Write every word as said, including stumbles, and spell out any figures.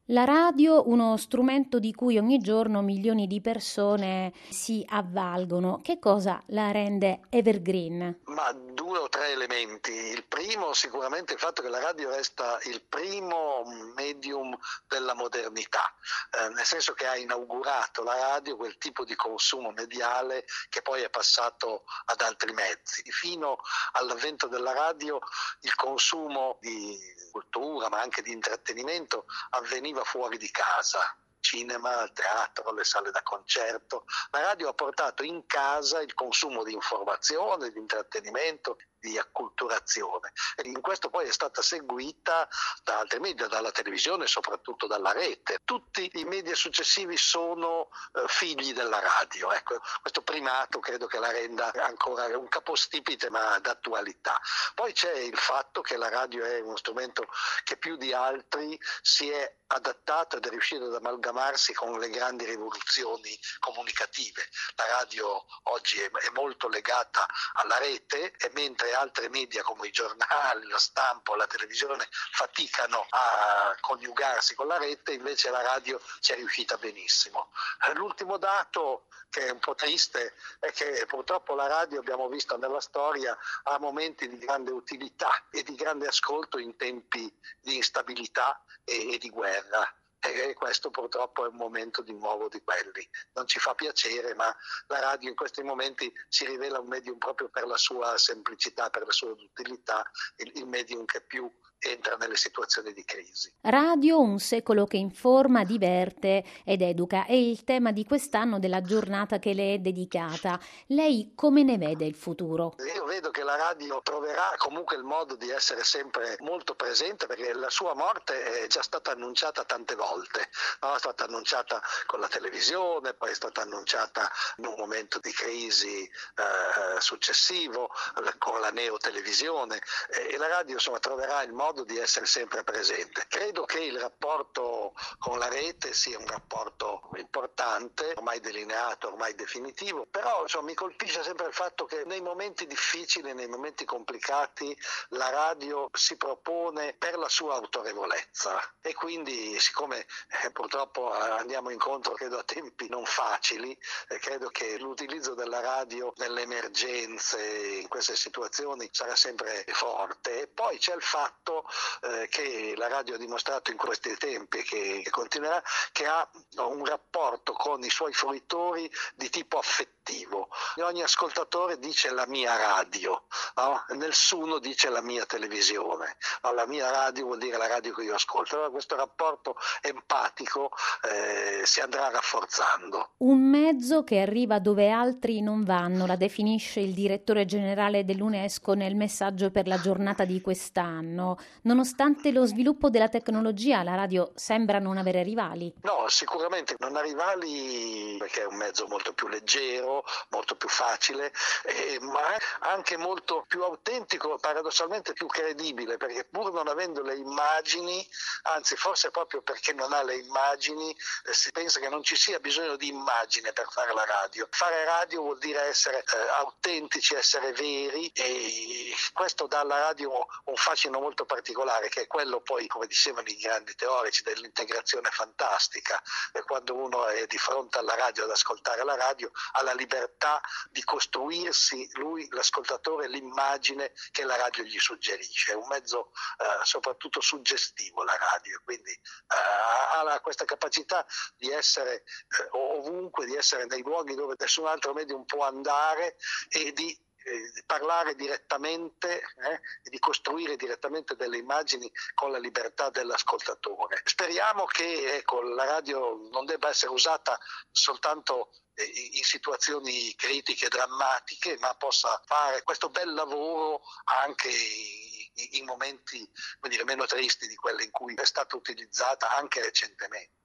La radio, uno strumento di cui ogni giorno milioni di persone si avvalgono. Che cosa la rende evergreen? Ma due o tre elementi. Il primo sicuramente il fatto che la radio resta il primo medium della modernità, eh, nel senso che ha inaugurato la radio quel tipo di consumo mediale che poi è passato ad altri mezzi. Fino all'avvento della radio il consumo di cultura ma anche di intrattenimento avveniva fuori di casa. Cinema, teatro, le sale da concerto. La radio ha portato in casa il consumo di informazione, di intrattenimento, di acculturazione, e in questo poi è stata seguita da altri media, dalla televisione e soprattutto dalla rete. Tutti i media successivi sono eh, figli della radio, ecco, questo primato credo che la renda ancora un capostipite ma d'attualità. Poi c'è il fatto che la radio è uno strumento che più di altri si è adattato ed è riuscito ad amalgamarsi con le grandi rivoluzioni comunicative. La radio oggi è, è molto legata alla rete, e mentre altre media come i giornali, la stampa o la televisione faticano a coniugarsi con la rete, invece la radio ci è riuscita benissimo. L'ultimo dato, che è un po' triste, è che purtroppo la radio, abbiamo visto nella storia, ha momenti di grande utilità e di grande ascolto in tempi di instabilità e, e di guerra. E questo purtroppo è un momento di nuovo di quelli. Non ci fa piacere, ma la radio in questi momenti si rivela un medium proprio per la sua semplicità, per la sua utilità, il, il medium che più entra nelle situazioni di crisi. Radio, un secolo che informa, diverte ed educa, è il tema di quest'anno della giornata che le è dedicata. Lei come ne vede il futuro? Io vedo che la radio troverà comunque il modo di essere sempre molto presente, perché la sua morte è già stata annunciata tante volte, no? È stata annunciata con la televisione, poi è stata annunciata in un momento di crisi eh, successivo con la neotelevisione, e la radio insomma troverà il modo di essere sempre presente. Credo che il rapporto con la rete sia un rapporto importante, ormai delineato, ormai definitivo, però insomma, mi colpisce sempre il fatto che nei momenti difficili, nei momenti complicati, la radio si propone per la sua autorevolezza, e quindi siccome eh, purtroppo andiamo incontro credo a tempi non facili, eh, credo che l'utilizzo della radio nelle emergenze, in queste situazioni, sarà sempre forte. E poi c'è il fatto eh, che la radio ha dimostrato in questi tempi e che, che continuerà, che ha un rapporto con i suoi fruitori di tipo affettivo. Ogni ascoltatore dice la mia radio, no? Nessuno dice la mia televisione, no? La mia radio vuol dire la radio che io ascolto. Allora questo rapporto empatico eh, si andrà rafforzando. Un mezzo che arriva dove altri non vanno, la definisce il direttore generale dell'UNESCO nel messaggio per la giornata di quest'anno. Nonostante lo sviluppo della tecnologia, la radio sembra non avere rivali. No, sicuramente non ha rivali, perché è un mezzo molto più leggero, molto più facile, eh, ma anche molto più autentico, paradossalmente più credibile, perché pur non avendo le immagini, anzi forse proprio perché non ha le immagini, eh, si pensa che non ci sia bisogno di immagine per fare la radio. Fare radio vuol dire essere eh, autentici, essere veri, e questo dà alla radio un fascino molto particolare, che è quello poi, come dicevano i grandi teorici, dell'integrazione fantastica. E quando uno è di fronte alla radio ad ascoltare la radio, ha la libertà di costruirsi lui, l'ascoltatore, l'immagine che la radio gli suggerisce. È un mezzo eh, soprattutto suggestivo la radio, quindi eh, ha questa capacità di essere eh, ovunque, di essere nei luoghi dove nessun altro medium può andare, e di Eh, parlare direttamente eh, e di costruire direttamente delle immagini con la libertà dell'ascoltatore. Speriamo che ecco, la radio non debba essere usata soltanto eh, in situazioni critiche, drammatiche, ma possa fare questo bel lavoro anche in, in momenti, come dire, meno tristi di quelli in cui è stata utilizzata anche recentemente.